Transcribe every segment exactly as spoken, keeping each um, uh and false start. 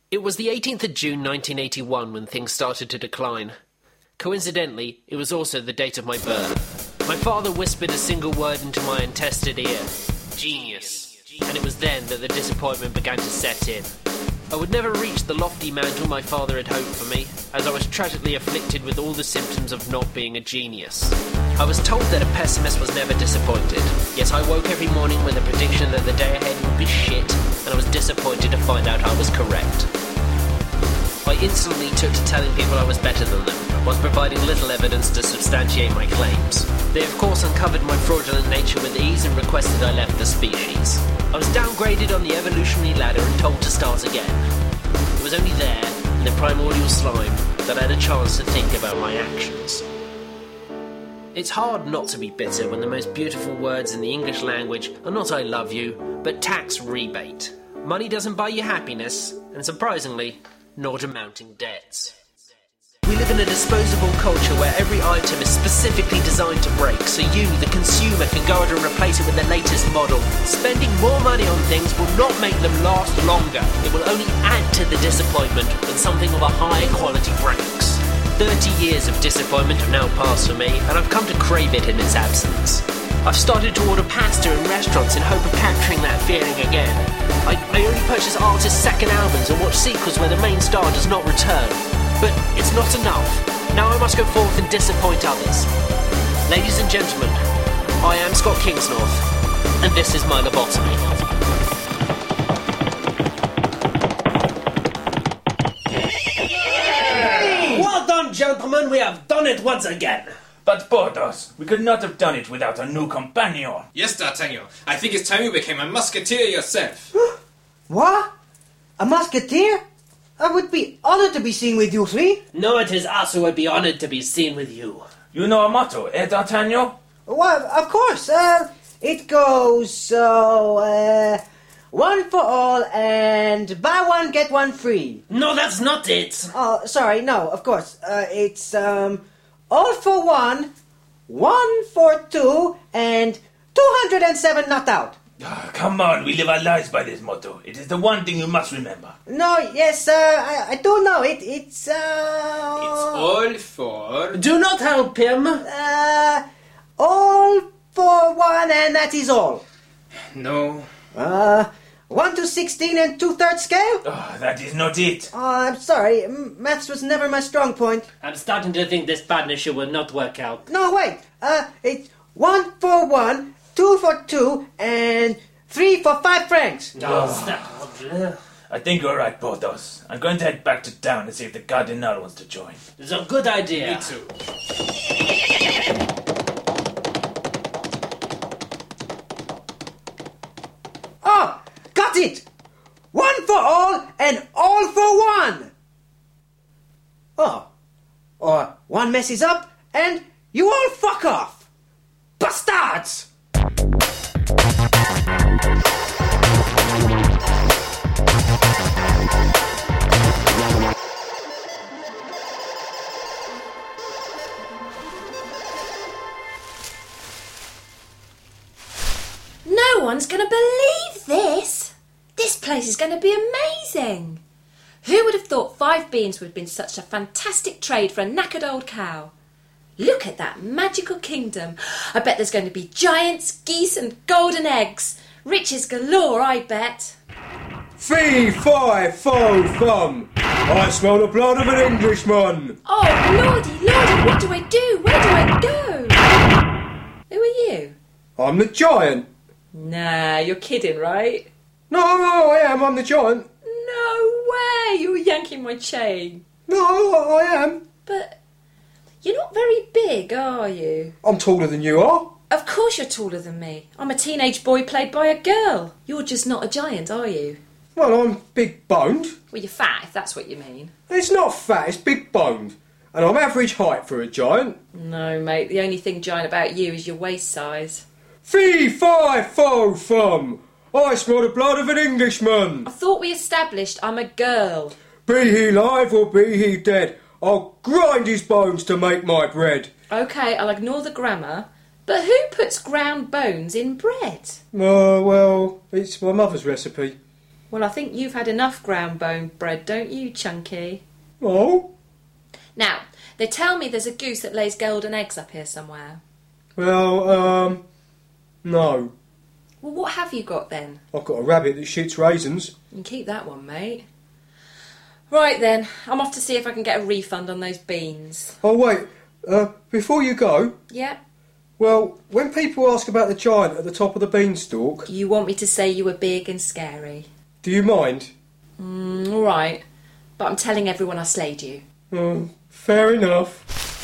It was the eighteenth of June nineteen eighty-one when things started to decline. Coincidentally, it was also the date of my birth. My father whispered a single word into my untested ear. Genius. And it was then that the disappointment began to set in. I would never reach the lofty mantle my father had hoped for me, as I was tragically afflicted with all the symptoms of not being a genius. I was told that a pessimist was never disappointed, yet I woke every morning with a prediction that the day ahead would be shit, and I was disappointed to find out I was correct. I instantly took to telling people I was better than them, whilst providing little evidence to substantiate my claims. They of course uncovered my fraudulent nature with ease and requested I left the species. I was downgraded on the evolutionary ladder and told to start again. It was only there, in the primordial slime, that I had a chance to think about my actions. It's hard not to be bitter when the most beautiful words in the English language are not I love you, but tax rebate. Money doesn't buy you happiness, and surprisingly, nor do mounting debts. We live in a disposable culture where every item is specifically designed to break, so you, the consumer, can go out and replace it with the latest model. Spending more money on things will not make them last longer. It will only add to the disappointment when something of a higher quality breaks. Thirty years of disappointment have now passed for me, and I've come to crave it in its absence. I've started to order pasta in restaurants in hope of capturing that feeling again. I, I only purchase artists' second albums and watch sequels where the main star does not return. But it's not enough. Now I must go forth and disappoint others. Ladies and gentlemen, I am Scott Kingsnorth, and this is my lobotomy. Well done, gentlemen, we have done it once again. But Porthos, we could not have done it without a new companion. Yes, D'Artagnan. I think it's time you became a musketeer yourself. What? A musketeer? I would be honored to be seen with you three. No, it is us who would be honored to be seen with you. You know a motto, eh, D'Artagnan? Well, of course. Uh, it goes so, uh, one for all and buy one, get one free. No, that's not it. Oh, sorry, no, of course. Uh, it's, um, all for one, one for two, and two hundred seven not out. Oh, come on, we live our lives by this motto. It is the one thing you must remember. No, yes, uh, I, I do know it. It's, uh... It's all for... Do not help him. Uh, all for one, and that is all. No. Uh, one to sixteen and two-thirds scale? Oh, that is not it. Oh, I'm sorry. M- maths was never my strong point. I'm starting to think this partnership will not work out. No, wait. Uh, it's one for one, two for two, and three for five francs. Oh, stop. I think you're right, Porthos. I'm going to head back to town and see if the Cardinal wants to join. It's a good idea. Me too. Oh, got it! One for all and all for one! Oh, or one messes up and you all fuck off! Bastards! No one's going to believe this. This place is going to be amazing. Who would have thought five beans would have been such a fantastic trade for a knackered old cow? Look at that magical kingdom. I bet there's going to be giants, geese and golden eggs. Riches galore, I bet. Fee, fi, fo, fum. I smell the blood of an Englishman. Oh, lordy, lordy, what do I do? Where do I go? Who are you? I'm the giant. Nah, you're kidding, right? No, no, I am. I'm the giant. No way! You're yanking my chain. No, I am. But you're not very big, are you? I'm taller than you are. Of course you're taller than me. I'm a teenage boy played by a girl. You're just not a giant, are you? Well, I'm big-boned. Well, you're fat, if that's what you mean. It's not fat, it's big-boned. And I'm average height for a giant. No, mate, the only thing giant about you is your waist size. Fee, fi, fo, fum. I smell the blood of an Englishman. I thought we established I'm a girl. Be he live or be he dead, I'll grind his bones to make my bread. OK, I'll ignore the grammar. But who puts ground bones in bread? Uh, well, it's my mother's recipe. Well, I think you've had enough ground bone bread, don't you, Chunky? Oh? Now, they tell me there's a goose that lays golden eggs up here somewhere. Well, um, no. Well, what have you got then? I've got a rabbit that shoots raisins. You can keep that one, mate. Right then, I'm off to see if I can get a refund on those beans. Oh, wait, uh, before you go, Yeah? well, when people ask about the giant at the top of the beanstalk, You want me to say you were big and scary? do you mind? Mm, all right. But I'm telling everyone I slayed you. Oh, fair enough.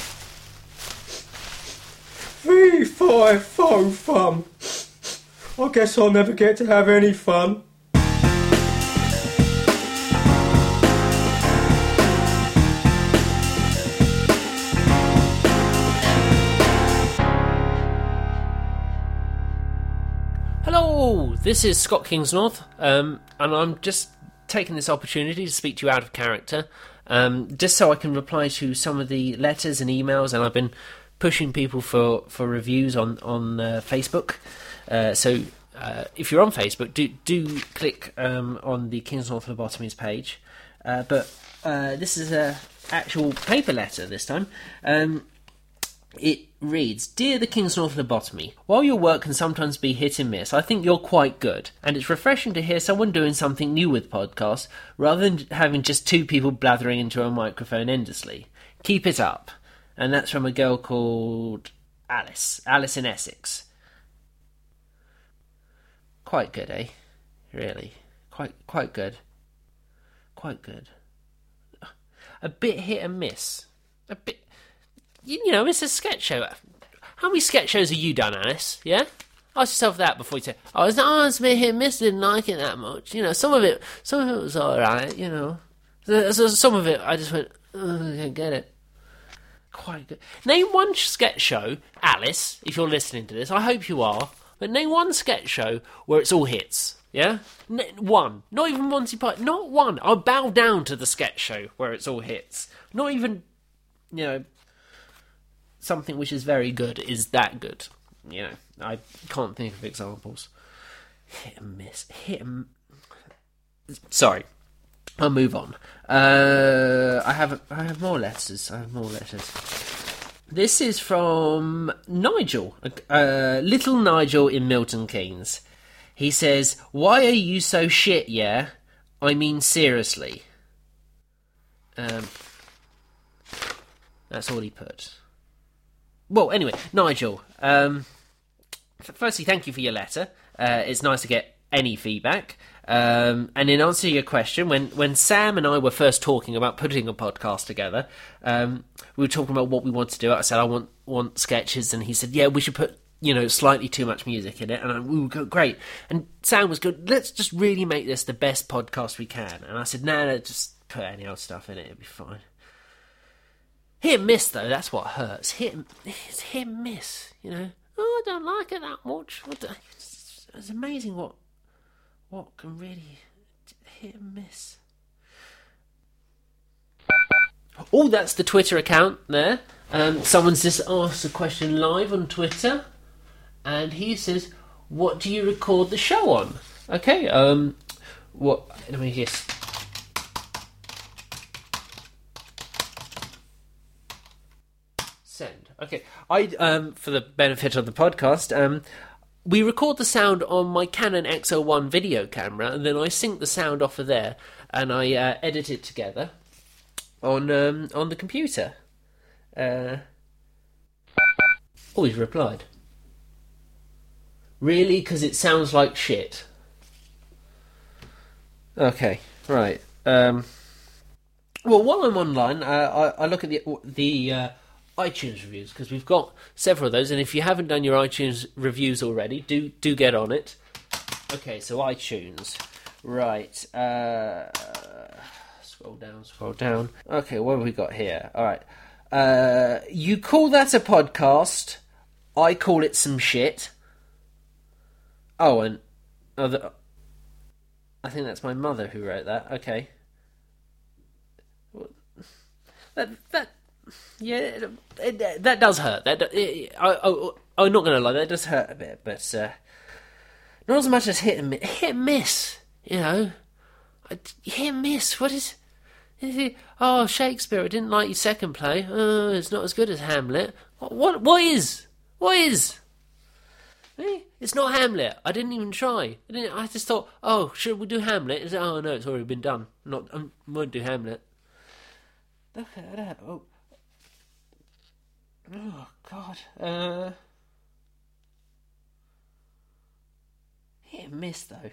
Fee, fi, fo, fum. I guess I'll never get to have any fun. Hello, this is Scott Kingsnorth, um, and I'm just taking this opportunity to speak to you out of character, um, just so I can reply to some of the letters and emails, and I've been pushing people for, for reviews on, on uh, Facebook. Uh, so uh, if you're on Facebook, do do click um, on the Kingsnorth Lobotomies page. Uh, but uh, this is a actual paper letter this time. Um, it reads, Dear the Kingsnorth Lobotomy, while your work can sometimes be hit and miss, I think you're quite good, and it's refreshing to hear someone doing something new with podcasts, rather than having just two people blathering into a microphone endlessly. Keep it up. And that's from a girl called Alice. Alice in Essex. Quite good, eh? Really. Quite quite good. Quite good. A bit hit and miss. A bit... You know, it's a sketch show. How many sketch shows have you done, Alice? Yeah? Ask yourself that before you say, oh, it's, oh, it's a bit hit and miss, didn't like it that much. You know, some of it some of it was alright, you know. So, so some of it, I just went, oh, I can't get it. Quite good. Name one sketch show, Alice, if you're listening to this, I hope you are, but name one sketch show where it's all hits, yeah? N- one. Not even Monty Python. Not one. I'll bow down to the sketch show where it's all hits. Not even, you know, something which is very good is that good. You know, I can't think of examples. Hit and miss. Hit and... Sorry. I'll move on. Uh, I have I have more letters. I have more letters. This is from Nigel, uh, little Nigel in Milton Keynes. He says, "Why are you so shit? Yeah, I mean seriously." Um, that's all he put. Well, anyway, Nigel. Um, firstly, thank you for your letter. Uh, it's nice to get any feedback. Um, and in answer to your question, when, when Sam and I were first talking about putting a podcast together, um, we were talking about what we want to do. I said, I want want sketches, and he said, yeah, we should put, you know, slightly too much music in it. And I, we would go, great. And Sam was good. Let's just really make this the best podcast we can. And I said, no, no, just put any old stuff in it. It'll be fine. Hit and miss, though, that's what hurts. Hit and, it's hit and miss, you know. Oh, I don't like it that much. It's, it's amazing what what can really hit and miss. Oh, that's the Twitter account there. Um, someone's just asked a question live on Twitter, and he says, "What do you record the show on?" Okay. Um, what? Let me guess. Send. Okay. I um for the benefit of the podcast, um we record the sound on my Canon X O one video camera, and then I sync the sound off of there, and I uh, edit it together on um on the computer. Uh Oh, he's replied. Really? Because it sounds like shit. Okay, right. Um well, while I'm online, uh, I, I look at the the uh, iTunes reviews, because we've got several of those, and if you haven't done your iTunes reviews already, do do get on it. Okay, so iTunes, right, uh, scroll down, scroll down. Okay, what have we got here? Alright, uh, you call that a podcast, I call it some shit. Oh, and other, I think that's my mother who wrote that, okay. That, that, yeah, it, it, that does hurt. That it, I, I, I'm not going to lie, that does hurt a bit, but uh, not as much as hit and miss. Hit and miss, you know. I, hit and miss. What is... Oh, Shakespeare, I didn't like your second play. Oh, it's not as good as Hamlet. What, what, what is? What is? Eh? It's not Hamlet. I didn't even try. I, didn't, I just thought, oh, should we do Hamlet? It's, oh, no, it's already been done. Not, I won't do Hamlet. Look at that. Oh, oh God. Uh, hit and miss, though.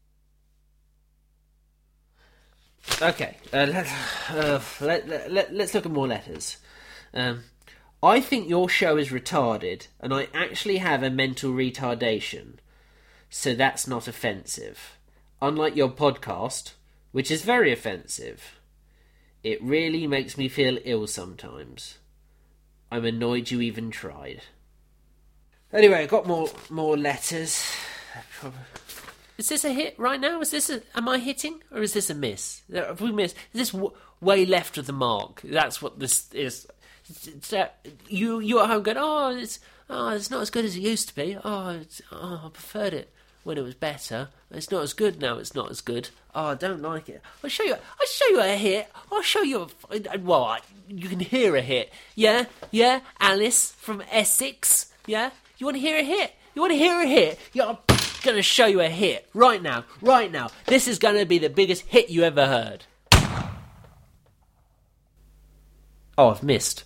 Okay, uh, let, uh, let, let, let, let's look at more letters. Um, I think your show is retarded, and I actually have a mental retardation, so that's not offensive. Unlike your podcast, which is very offensive. It really makes me feel ill sometimes. I'm annoyed you even tried. Anyway, I got more more letters. Is this a hit right now? Is this a, am I hitting or is this a miss? Have we missed? Is this w- way left of the mark? That's what this is. It's, it's, uh, you you at home going, oh, it's oh, it's not as good as it used to be. Oh, it's, oh, I preferred it when it was better. It's not as good now. It's not as good. Oh, I don't like it. I'll show you. I'll show you a hit. I'll show you. A, well, I, you can hear a hit. Yeah, yeah. Alice from Essex. Yeah. You want to hear a hit? You want to hear a hit? Yeah. I'm going to show you a hit right now. Right now. This is going to be the biggest hit you ever heard. Oh, I've missed.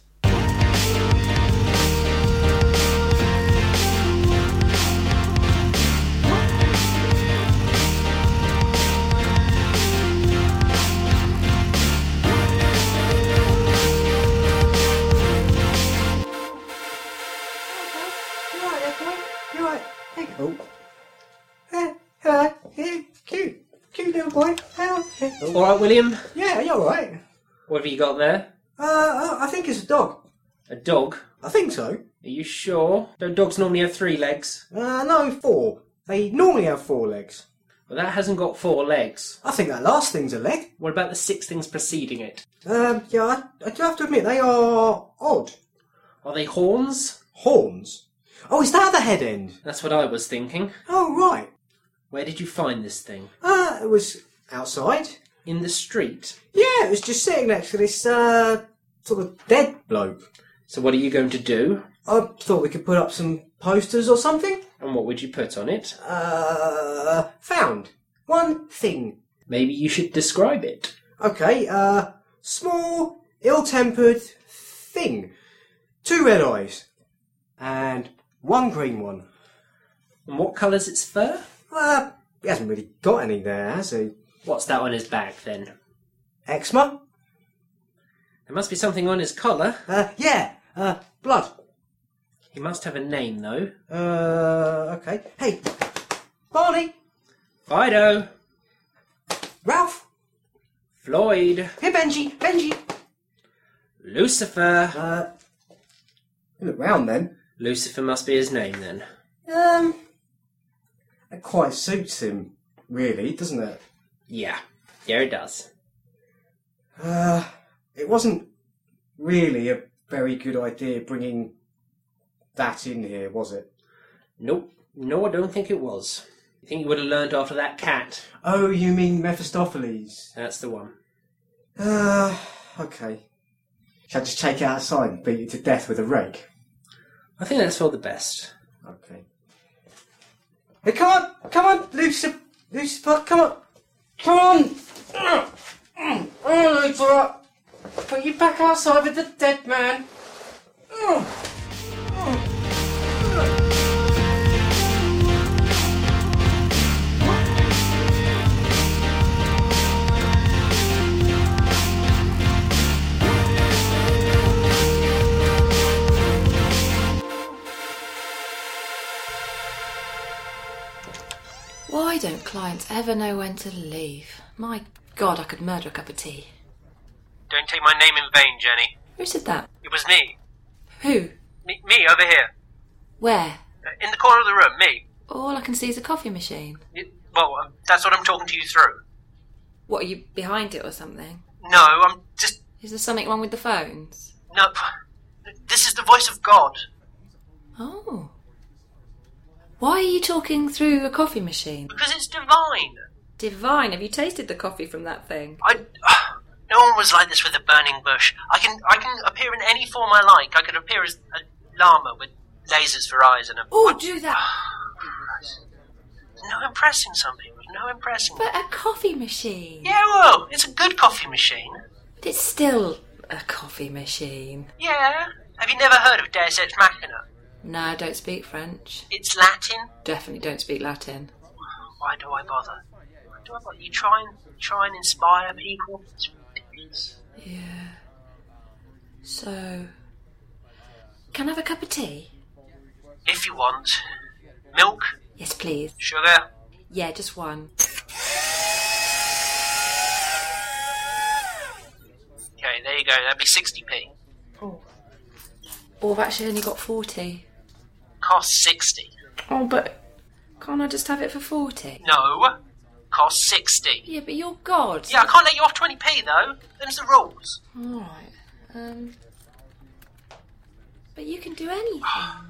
Oh. Uh, hello. Yeah, cute. Cute little boy. Hello. Oh. All right, William? Yeah, you're alright. What have you got there? Uh, I think it's a dog. A dog? I think so. Are you sure? Don't dogs normally have three legs? Uh, no, four. They normally have four legs. Well, that hasn't got four legs. I think that last thing's a leg. What about the six things preceding it? Um, yeah, I, I do have to admit, they are odd. Are they horns? Horns? Oh, is that the head end? That's what I was thinking. Oh, right. Where did you find this thing? Uh, it was outside. In the street? Yeah, it was just sitting next to this, uh, sort of dead bloke. So what are you going to do? I thought we could put up some posters or something. And what would you put on it? Uh, found. One thing. Maybe you should describe it. Okay, uh, small, ill-tempered thing. Two red eyes. And one green one. And what colour's its fur? Uh, he hasn't really got any there, has he? What's that on his back, then? Eczema? There must be something on his collar. Uh, yeah, uh, blood. He must have a name, though. Uh, okay. Hey, Barney. Fido. Ralph. Floyd. Hey, Benji. Benji. Lucifer. Uh, look round then. Lucifer must be his name, then. Um, that quite suits him, really, doesn't it? Yeah. Yeah, it does. Uh, it wasn't really a very good idea bringing that in here, was it? Nope. No, I don't think it was. You think you would have learned after that cat? Oh, you mean Mephistopheles? That's the one. Uh, okay. Shall I just take it outside and beat it to death with a rake? I think that's for the best. Okay. Hey, come on! Come on, Lucifer! Lucifer, come on! Come on! Oh, Lucifer! Put you back outside with the dead man! Why don't clients ever know when to leave? My God, I could murder a cup of tea. Don't take my name in vain, Jenny. Who said that? It was me. Who? Me, me over here. Where? Uh, in the corner of the room, me. All I can see is a coffee machine. It, well, um, that's what I'm talking to you through. What, are you behind it or something? No, I'm just... Is there something wrong with the phones? No, this is the voice of God. Oh. Why are you talking through a coffee machine? Because it's divine. Divine, have you tasted the coffee from that thing? I... No one was like this with a burning bush. I can I can appear in any form I like. I could appear as a llama with lasers for eyes and a... Oh, do that. No impressing some people. No impressing. But a coffee machine. Yeah, well, it's a good coffee machine. But it's still a coffee machine. Yeah. Have you never heard of Deus Ex Machina? No, I don't speak French. It's Latin. Definitely don't speak Latin. Why do I bother? Why do I bother? You try and try and inspire people. It's ridiculous. Yeah. So, can I have a cup of tea? If you want. Milk? Yes, please. Sugar? Yeah, just one. Okay, there you go. That'd be sixty p. Oh. Oh, I've actually only got forty. Cost sixty. Oh, but can't I just have it for forty? No. Cost sixty. Yeah, but you're God. Yeah, I can't let you off twenty p though. Them's the rules. Alright. Um. But you can do anything.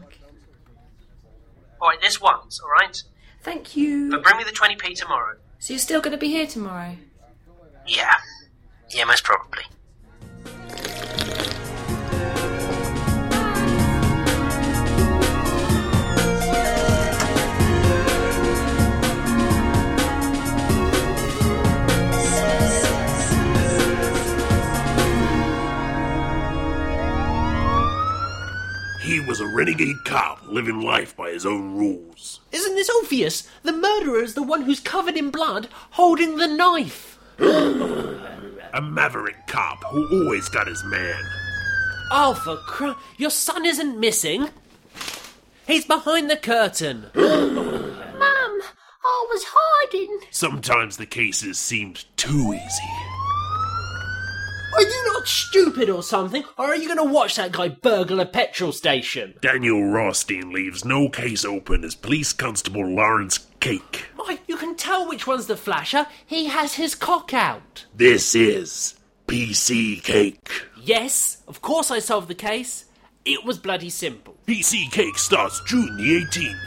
Alright, this once, alright? Thank you. But bring me the twenty p tomorrow. So you're still going to be here tomorrow? Yeah. Yeah, most probably. He was a renegade cop, living life by his own rules. Isn't this obvious? The murderer is the one who's covered in blood, holding the knife. A maverick cop who always got his man. Oh, for cr... Your son isn't missing. He's behind the curtain. Mum, I was hiding. Sometimes the cases seemed too easy. Are you not stupid or something? Or are you going to watch that guy burgle a petrol station? Daniel Rothstein leaves no case open as Police Constable Lawrence Cake. Why, you can tell which one's the flasher. He has his cock out. This is P C Cake. Yes, of course I solved the case. It was bloody simple. P C Cake starts June the eighteenth.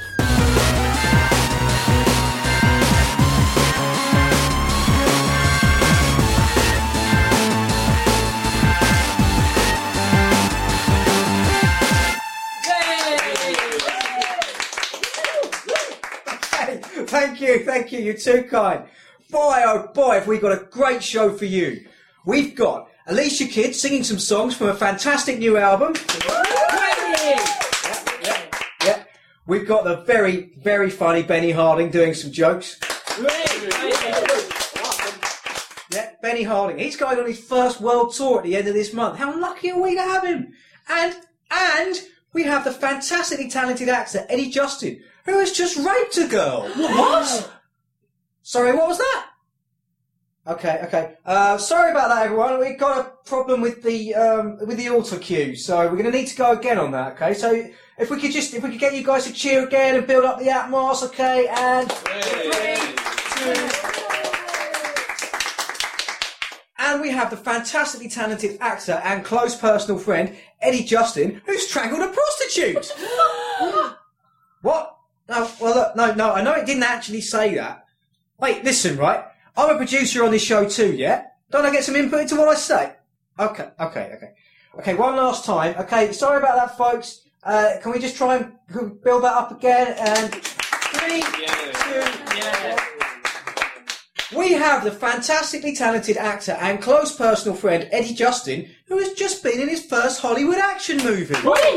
Thank you, thank you, you're too kind. Boy, oh boy, have we got a great show for you. We've got Alicia Kidd singing some songs from a fantastic new album. Yeah, yeah, yeah. We've got the very, very funny Benny Harding doing some jokes. Yeah, Benny Harding. He's going on his first world tour at the end of this month. How lucky are we to have him? And, and we have the fantastically talented actor Eddie Justin, who has just raped a girl. What? Sorry, what was that? Okay, okay. Uh, sorry about that, everyone. We've got a problem with the um, with the auto cue, so we're going to need to go again on that. Okay, so if we could just if we could get you guys to cheer again and build up the atmos. Okay, and three, two. And we have the fantastically talented actor and close personal friend Eddie Justin, who strangled a prostitute. What? No, well, look, no, no, I know it didn't actually say that. Wait, listen, right? I'm a producer on this show too, yeah? Don't I get some input into what I say? Okay, okay, okay. Okay, one last time. Okay, sorry about that, folks. Uh, can we just try and build that up again? And three, yeah. two, yeah. We have the fantastically talented actor and close personal friend Eddie Justin, who has just been in his first Hollywood action movie.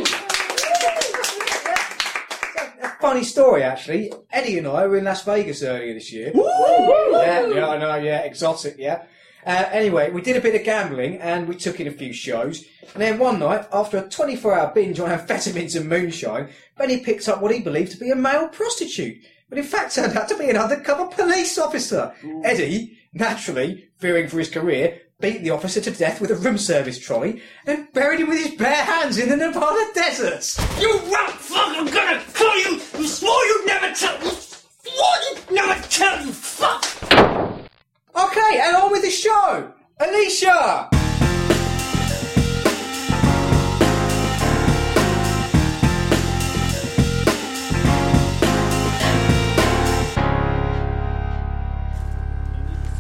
Funny story, actually. Eddie and I were in Las Vegas earlier this year. Yeah, yeah, I know, yeah, exotic, yeah. Uh, anyway, we did a bit of gambling and we took in a few shows. And then one night, after a twenty-four hour binge on amphetamines and moonshine, Benny picked up what he believed to be a male prostitute, but in fact turned out to be an undercover police officer. Eddie, naturally, fearing for his career, beat the officer to death with a room service trolley and buried him with his bare hands in the Nevada deserts. You rat fuck! I'm gonna kill you! You swore you'd never tell! You swore you'd never tell, you fuck! Okay, and on with the show! Alicia!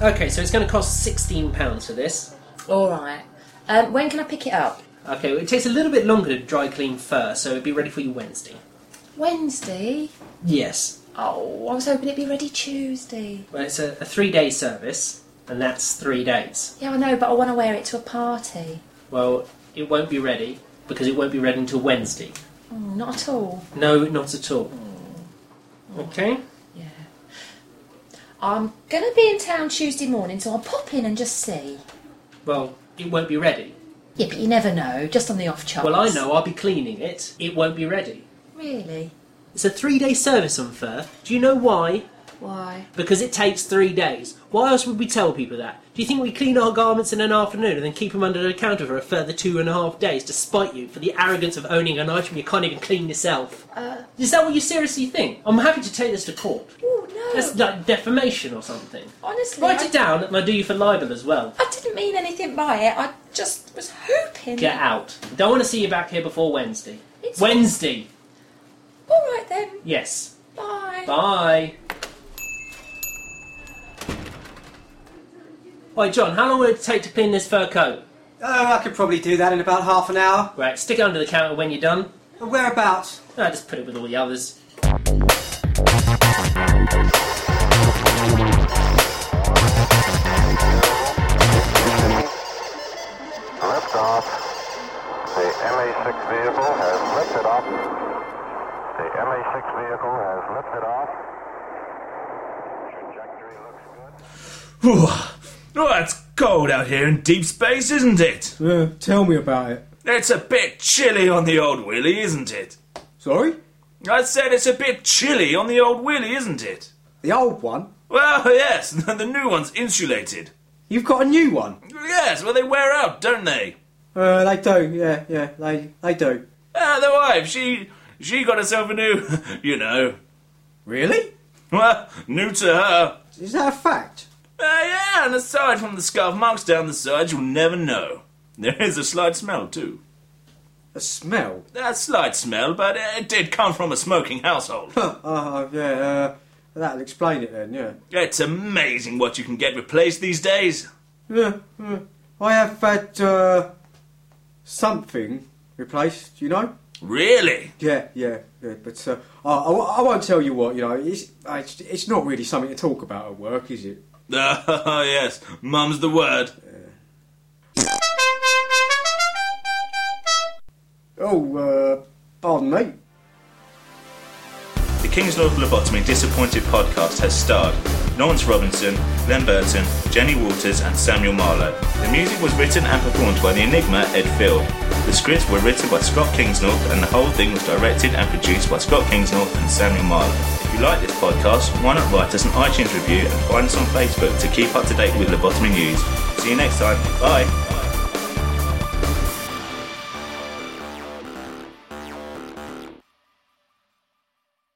Okay, so it's going to cost sixteen pounds for this. All right. Um, when can I pick it up? Okay, well, it takes a little bit longer to dry clean fur, so it'll be ready for you Wednesday. Wednesday? Yes. Oh, I was hoping it'd be ready Tuesday. Well, it's a, a three-day service, and that's three days. Yeah, I know, but I want to wear it to a party. Well, it won't be ready, because it won't be ready until Wednesday. Oh, not at all. No, not at all. Okay? Yeah. I'm going to be in town Tuesday morning, so I'll pop in and just see. Well, it won't be ready. Yeah, but you never know, just on the off chance. Well, I know, I'll be cleaning it. It won't be ready. Really? It's a three-day service on fur. Do you know why? Why? Because it takes three days. Why else would we tell people that? Do you think we clean our garments in an afternoon and then keep them under the counter for a further two and a half days to spite you for the arrogance of owning an item you can't even clean yourself? Uh, Is that what you seriously think? I'm happy to take this to court. Oh, no. That's like defamation or something. Honestly, Write I, it down and I'll do you for libel as well. I didn't mean anything by it. I just was hoping... Get out. Don't want to see you back here before Wednesday. It's- Wednesday! All right, then. Yes. Bye. Bye. Oi, John, how long will it take to clean this fur coat? Oh, I could probably do that in about half an hour. Right, stick it under the counter when you're done. Whereabouts? No, just put it with all the others. Lift off. The M A six vehicle has lifted off. The M A six vehicle has lifted off. Trajectory looks good. Oh, it's cold out here in deep space, isn't it? Uh, tell me about it. It's a bit chilly on the old Willy, isn't it? Sorry? I said it's a bit chilly on the old Willy, isn't it? The old one? Well, yes, the new one's insulated. You've got a new one? Yes, well, they wear out, don't they? Uh, they do, yeah, yeah, they, they do. Ah, the wife, she, she got herself a new, you know. Really? Well, new to her. Is that a fact? Uh, yeah, and aside from the scarf marks down the sides, you'll never know. There is a slight smell, too. A smell? A slight smell, but it did come from a smoking household. Oh, uh, yeah, uh, that'll explain it then, yeah. It's amazing what you can get replaced these days. Yeah, yeah. I have had, uh, something replaced, you know? Really? Yeah, yeah, yeah, but, uh, I, I, I won't tell you what, you know, it's, it's, it's not really something to talk about at work, is it? Oh, yes, mum's the word. Oh, uh, pardon me. The King's North Lobotomy Disappointed podcast has starred Lawrence Robinson, Glenn Burton, Jenny Walters and Samuel Marlowe. The music was written and performed by the Enigma Ed Field. The scripts were written by Scott Kingsnorth and the whole thing was directed and produced by Scott Kingsnorth and Samuel Marlowe. If you like this podcast, why not write us an iTunes review and find us on Facebook to keep up to date with lobotomy news. See you next time. Bye.